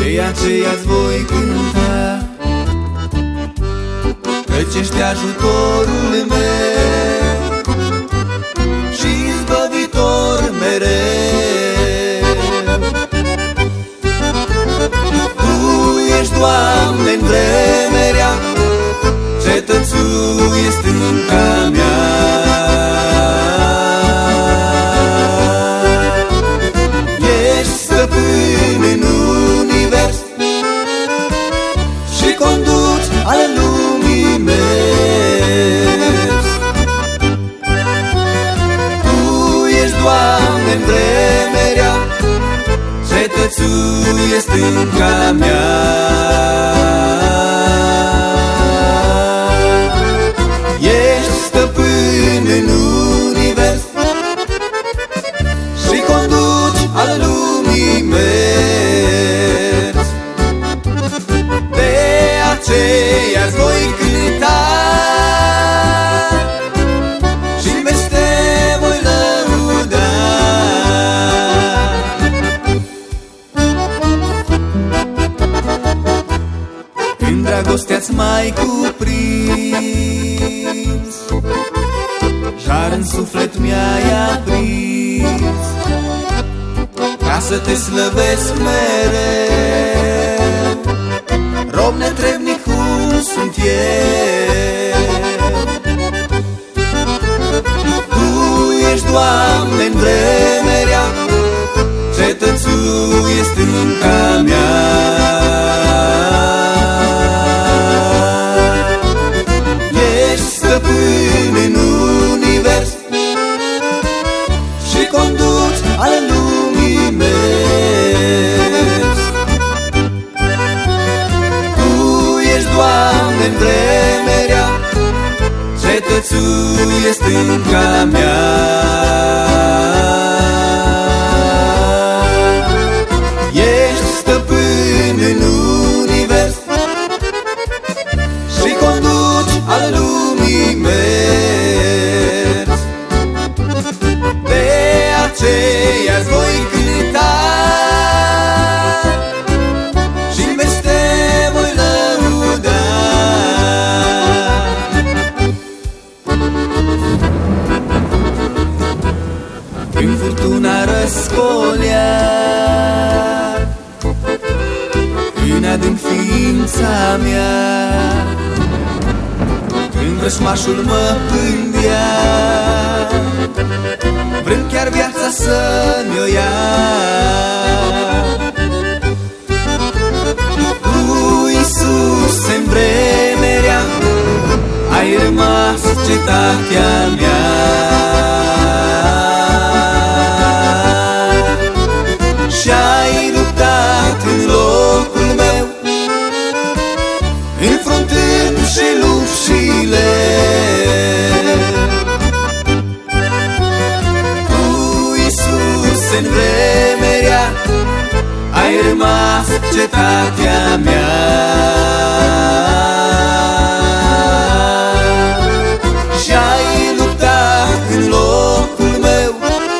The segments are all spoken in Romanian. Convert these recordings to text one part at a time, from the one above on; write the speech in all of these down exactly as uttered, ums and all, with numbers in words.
de aceea-ți voi cânta, căci ești ajutorul meu și izbăvitor mereu. Tu ești, Doamne, în vremea rea, cetățuie stânca mea. Ești stăpân în univers și conduci ale lumii mers. Tu ești, Doamne, în vremea rea, cetățuie stânca mea. Al lumii mers, de aceea-ți voi cânta și mersi te voi lăuda. Când dragostea-ți mai cuprins, jar în suflet mi-ai aprins, ca să te slăvesc mereu, rob netrebnic cum sunt eu. Tu ești, Doamne, în vremea rea, cetățuie stânca mea. Ești stăpân în univers și conduci ale lumii mers. Tu ești, Doamne, în vremea rea, cetățuie stânca mea. Ești stăpân în univers și conduci ale lumii mers. De aceea-ți voi cânta și mersi te voi lăuda. Când furtuna răscolea în adânc ființa mea, când vrăjmașul mă pândea, vrând chiar viața să-mi o ia, Tu, Iisuse, în vremea rea, ai rămas cetatea mea. Și-ai luptat în locul meu, înfruntând și lupșile. În vremea rea, ai rămas cetatea mea. Și-ai luptat în locul meu,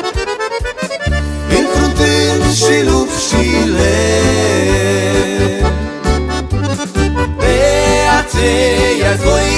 înfruntând și lupșile. De aceea-ți voi